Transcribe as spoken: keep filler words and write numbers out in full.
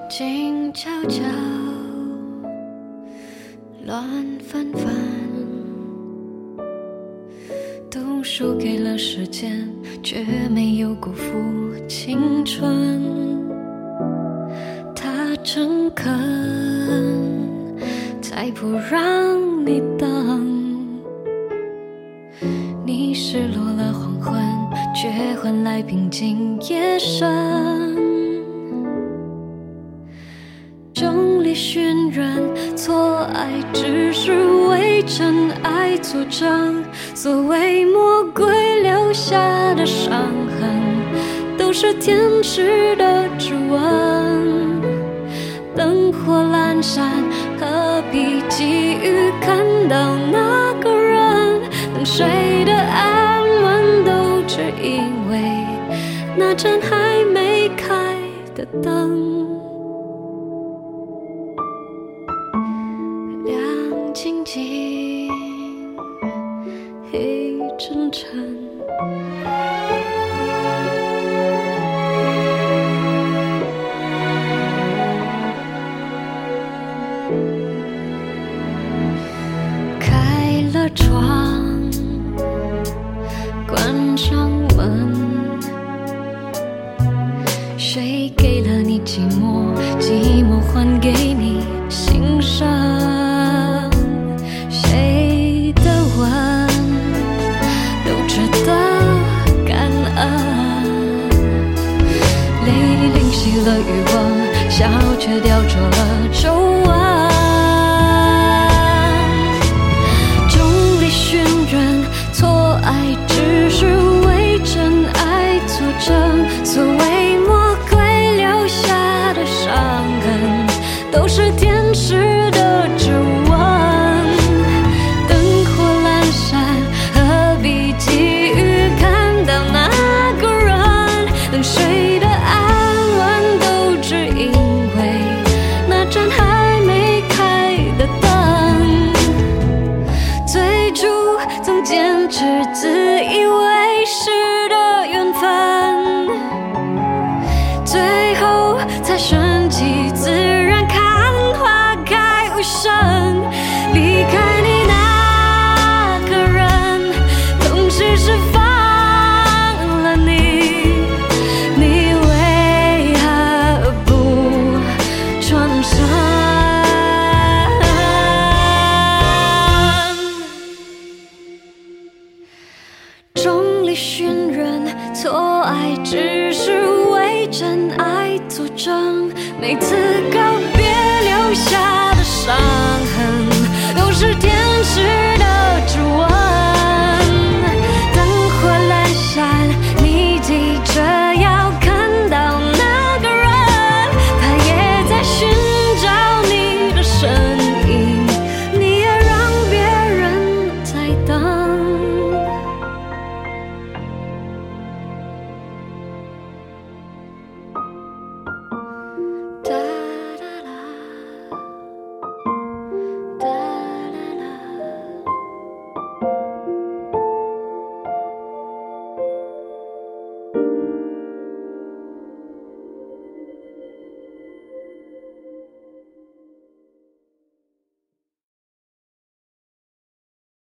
静悄悄，乱纷纷，都输给了时间，却没有辜负青春。他诚恳，才不让你等。你失落了黄昏，却换来平静夜深。众里寻人，错爱只是为真爱作证。所谓魔鬼留下的伤痕，都是天使的指纹。灯火阑珊，何必急于看到那个人？等谁的安稳，都只因为那盏还没开的灯。亮晶晶，黑沉沉，开了窗，关上门，谁给了你寂寞？寂寞还给你心声。谁的吻都值得感恩。泪淋熄了欲望，笑却雕琢了皱纹。众里寻人，错爱只是为真爱作证。所谓魔鬼留下的伤痕，都是天使的指纹。灯火阑珊，何必急于看到那个人？等谁的安稳，都只因为那盏还没开的灯。最初曾坚持，自以为是的缘分，最后才顺其自然，看花开无声。离开你那个人，同时释放了你，你为何不转身？众里寻人，错爱只是为真爱作证。每次